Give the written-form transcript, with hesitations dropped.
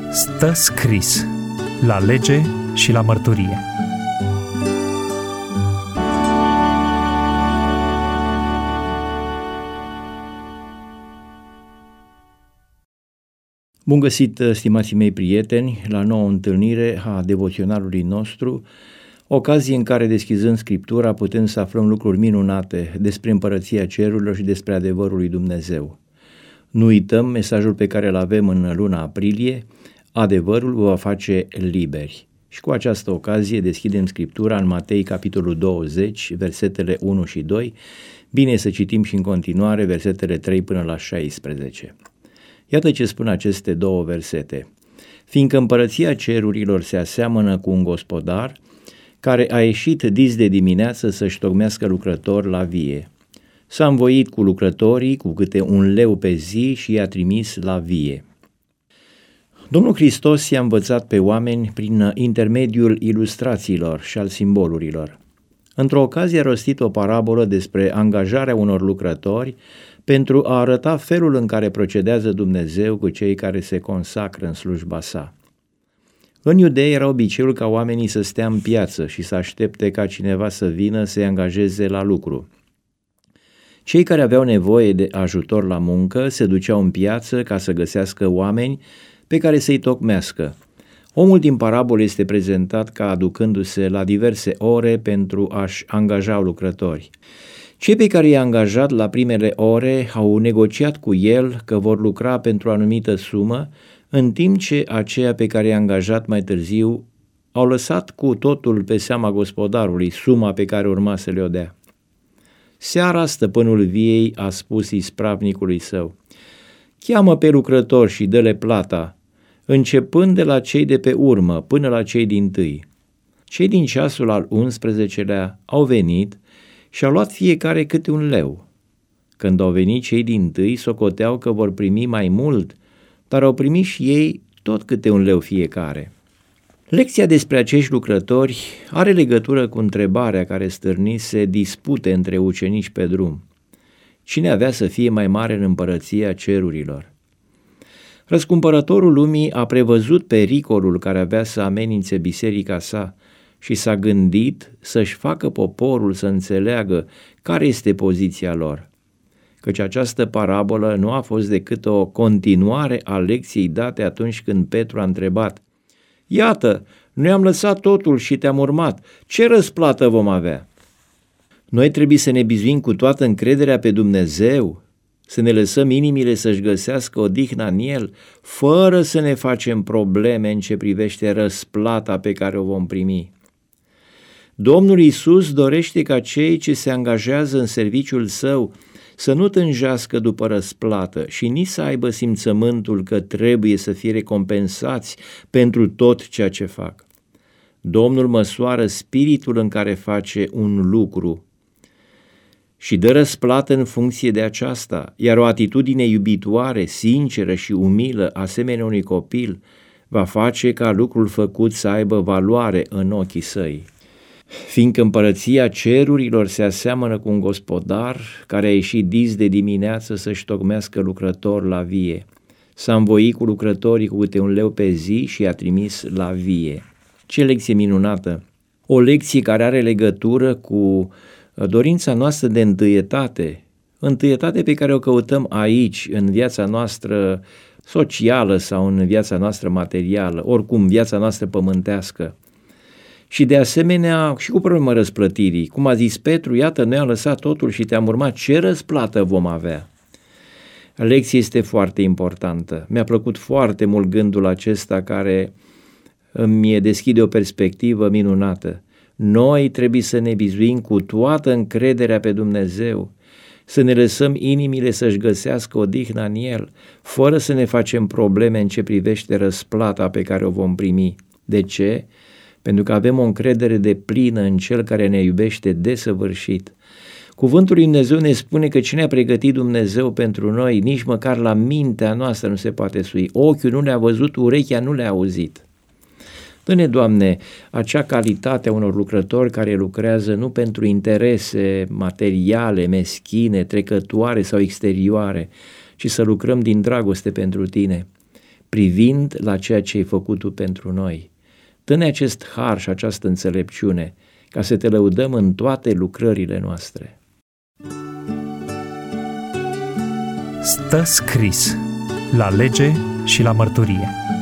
Stă scris la lege și la mărturie. Bun găsit, stimații mei prieteni, la nouă întâlnire a devoționalului nostru, ocazie în care, deschizând Scriptura, putem să aflăm lucruri minunate despre Împărăția Cerurilor și despre adevărul lui Dumnezeu. Nu uităm mesajul pe care îl avem în luna aprilie: adevărul vă va face liberi. Și cu această ocazie deschidem Scriptura în Matei, capitolul 20, versetele 1 și 2. Bine să citim și în continuare versetele 3 până la 16. Iată ce spun aceste două versete. Fiindcă Împărăția Cerurilor se aseamănă cu un gospodar care a ieșit dis de dimineață să-și tocmească lucrători la vie. S-a învoit cu lucrătorii cu câte 1 leu pe zi și i-a trimis la vie. Domnul Hristos i-a învățat pe oameni prin intermediul ilustrațiilor și al simbolurilor. Într-o ocazie a rostit o parabolă despre angajarea unor lucrători pentru a arăta felul în care procedează Dumnezeu cu cei care se consacră în slujba sa. În Iudei era obiceiul ca oamenii să stea în piață și să aștepte ca cineva să vină să-i angajeze la lucru. Cei care aveau nevoie de ajutor la muncă se duceau în piață ca să găsească oameni pe care să-i tocmească. Omul din parabolă este prezentat ca aducându-se la diverse ore pentru a-și angaja lucrători. Cei pe care i-a angajat la primele ore au negociat cu el că vor lucra pentru o anumită sumă, în timp ce aceia pe care i-a angajat mai târziu au lăsat cu totul pe seama gospodarului suma pe care urma să le-o dea. Seara stăpânul viei a spus ispravnicului său: cheamă pe lucrători și dă-le plata, începând de la cei de pe urmă până la cei dintâi. Cei din ceasul al 11-lea au venit și au luat fiecare câte 1 leu. Când au venit cei dintâi, socoteau că vor primi mai mult, dar au primit și ei tot câte 1 leu fiecare. Lecția despre acești lucrători are legătură cu întrebarea care stârnise dispute între ucenici pe drum: cine avea să fie mai mare în Împărăția Cerurilor? Răscumpărătorul lumii a prevăzut pericolul care avea să amenințe biserica sa și s-a gândit să-și facă poporul să înțeleagă care este poziția lor, căci această parabolă nu a fost decât o continuare a lecției date atunci când Petru a întrebat: iată, noi am lăsat totul și te-am urmat, ce răsplată vom avea? Noi trebuie să ne bizuim cu toată încrederea pe Dumnezeu, să ne lăsăm inimile să-și găsească odihna în El, fără să ne facem probleme în ce privește răsplata pe care o vom primi. Domnul Iisus dorește ca cei ce se angajează în serviciul Său să nu tânjească după răsplată și nici să aibă simțământul că trebuie să fie recompensați pentru tot ceea ce fac. Domnul măsoară spiritul în care face un lucru și dă răsplată în funcție de aceasta, iar o atitudine iubitoare, sinceră și umilă, asemenea unui copil, va face ca lucrul făcut să aibă valoare în ochii săi. Fiindcă Împărăția Cerurilor se aseamănă cu un gospodar care a ieșit dis de dimineață să-și tocmească lucrători la vie. S-a învoit cu lucrătorii cu câte 1 leu pe zi și i-a trimis la vie. Ce lecție minunată! O lecție care are legătură cu dorința noastră de întâietate pe care o căutăm aici, în viața noastră socială sau în viața noastră materială, oricum viața noastră pământească. Și de asemenea și cu problema răsplătirii. Cum a zis Petru, iată, noi am lăsat totul și te-am urmat, ce răsplată vom avea? Lecția este foarte importantă. Mi-a plăcut foarte mult gândul acesta care îmi deschide o perspectivă minunată. Noi trebuie să ne bizuim cu toată încrederea pe Dumnezeu, să ne lăsăm inimile să-și găsească odihna în El, fără să ne facem probleme în ce privește răsplata pe care o vom primi. De ce? Pentru că avem o încredere deplină în Cel care ne iubește desăvârșit. Cuvântul lui Dumnezeu ne spune că cine a pregătit Dumnezeu pentru noi, nici măcar la mintea noastră nu se poate sui. Ochiul nu le-a văzut, urechea nu le-a auzit. Dă-ne, Doamne, acea calitate a unor lucrători care lucrează nu pentru interese materiale, meschine, trecătoare sau exterioare, ci să lucrăm din dragoste pentru Tine. privind la ceea ce ai făcut Tu pentru noi. Dă-ne acest har și această înțelepciune, ca să Te lăudăm în toate lucrările noastre. Stă scris la lege și la mărturie.